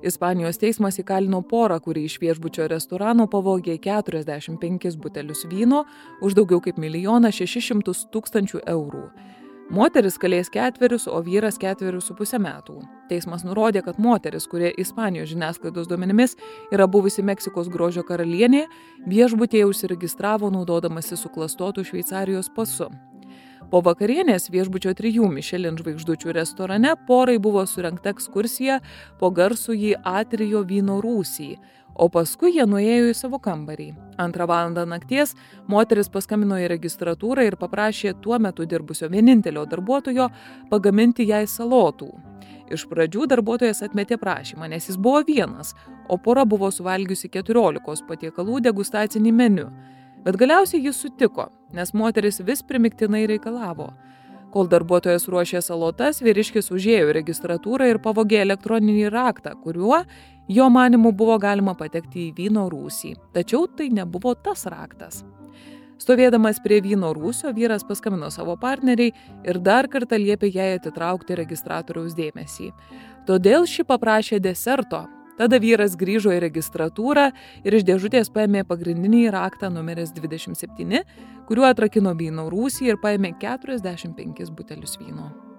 Ispanijos teismas įkalino porą, kuri iš viešbučio restorano pavogė 45 butelius vyno už daugiau kaip 1,6 milijono eurų. Moteris kalės 4, o vyras 4,5 metų. Teismas nurodė, kad moteris, kurie Ispanijos žiniasklaidos duomenimis yra buvusi Meksikos grožio karalienė, viešbutyje užsiregistravo naudodamasi suklastotų Šveicarijos pasu. Po vakarienės viešbučio 3 Michelin žvaigždučių restorane porai buvo surengta ekskursija po garsųjį Atrijo vyno rūsį, o paskui jie nuėjo į savo kambarį. 2 valandą nakties moteris paskambino į registratūrą ir paprašė tuo metu dirbusio vienintelio darbuotojo pagaminti jai salotų. Iš pradžių darbuotojas atmetė prašymą, nes jis buvo vienas, o pora buvo suvalgiusi 14 patiekalų degustacinį meniu. Bet galiausiai jis sutiko, nes moteris vis primiktinai reikalavo. Kol darbuotojas ruošė salotas, vyriškis užėjo į registratūrą ir pavogė elektroninį raktą, kuriuo jo manymu buvo galima patekti į vyno rūsį. Tačiau tai nebuvo tas raktas. Stovėdamas prie vyno rūsio, vyras paskambino savo partneriai ir dar kartą liepė jai atitraukti registratoriaus dėmesį. Todėl ši paprašė deserto. Tada vyras grįžo į registratūrą ir iš dėžutės paėmė pagrindinį raktą numeris 27, kuriuo atrakino vyno rūsį ir paėmė 45 butelius vyno.